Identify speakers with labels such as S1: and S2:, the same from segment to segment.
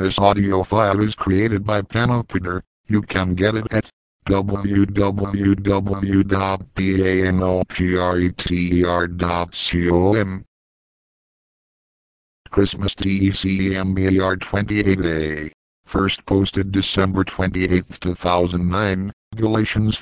S1: This audio file is created by Panopreter. You can get it at www.panopreter.com. Christmas TECMBR 28A. First posted December 28, 2009. Galatians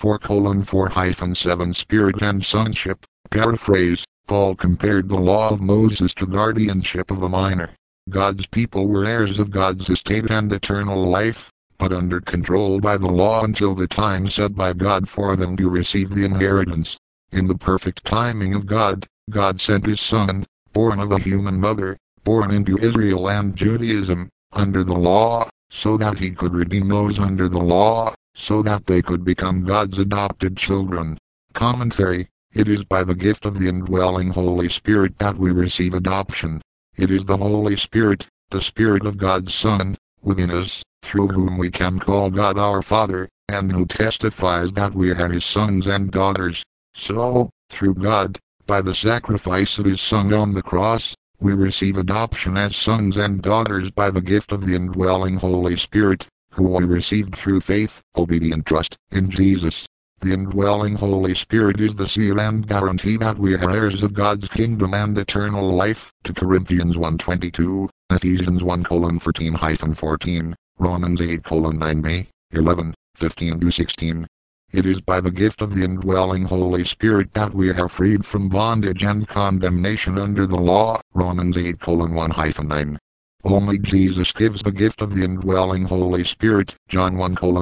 S1: 4:4-7 Spirit and Sonship. Paraphrase. Paul compared the law of Moses to guardianship of a minor. God's people were heirs of God's estate and eternal life, but under control by the law until the time set by God for them to receive the inheritance. In the perfect timing of God, God sent His Son, born of a human mother, born into Israel and Judaism, under the law, so that He could redeem those under the law, so that they could become God's adopted children. Commentary. It is by the gift of the indwelling Holy Spirit that we receive adoption. It is the Holy Spirit, the Spirit of God's Son, within us, through whom we can call God our Father, and who testifies that we are His sons and daughters. So, through God, by the sacrifice of His Son on the cross, we receive adoption as sons and daughters by the gift of the indwelling Holy Spirit, who we received through faith, obedient trust, in Jesus. The indwelling Holy Spirit is the seal and guarantee that we are heirs of God's kingdom and eternal life. To Corinthians 1:22, Ephesians 1:13-14, Romans 8:9b, 11, 15-16. It is by the gift of the indwelling Holy Spirit that we are freed from bondage and condemnation under the law. Romans 8:1-9. Only Jesus gives the gift of the indwelling Holy Spirit. John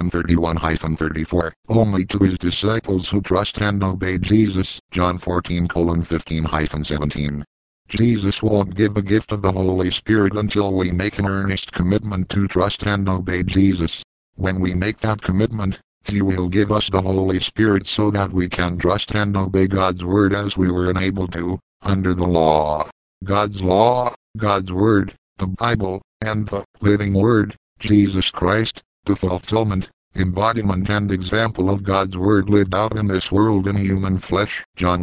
S1: 1:31-34. Only to His disciples who trust and obey Jesus. John 14:15-17. Jesus won't give the gift of the Holy Spirit until we make an earnest commitment to trust and obey Jesus. When we make that commitment, He will give us the Holy Spirit so that we can trust and obey God's Word as we were unable to, under the law. God's law, God's Word, the Bible, and the living Word, Jesus Christ, the fulfillment, embodiment and example of God's Word lived out in this world in human flesh. John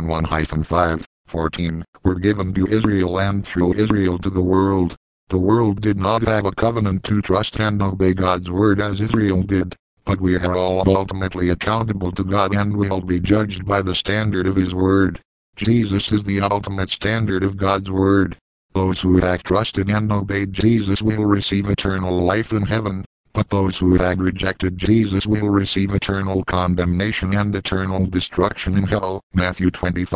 S1: 1:1-5-14, were given to Israel and through Israel to the world. The world did not have a covenant to trust and obey God's Word as Israel did, but we are all ultimately accountable to God and will be judged by the standard of His Word. Jesus is the ultimate standard of God's Word. Those who have trusted and obeyed Jesus will receive eternal life in heaven, but those who have rejected Jesus will receive eternal condemnation and eternal destruction in hell. Matthew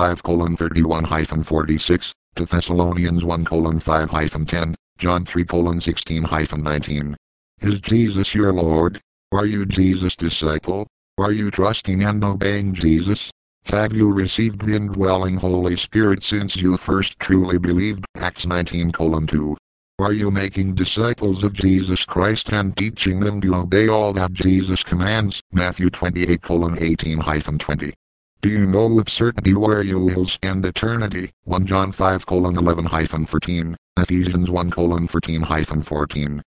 S1: 25:31-46, to Thessalonians 1:5-10, John 3:16-19. Is Jesus your Lord? Are you Jesus' disciple? Are you trusting and obeying Jesus? Have you received the indwelling Holy Spirit since you first truly believed? Acts 19:2. Are you making disciples of Jesus Christ and teaching them to obey all that Jesus commands? Matthew 28:18-20. Do you know with certainty where you will spend eternity? 1 John 5:11-13, Ephesians 1:13-14.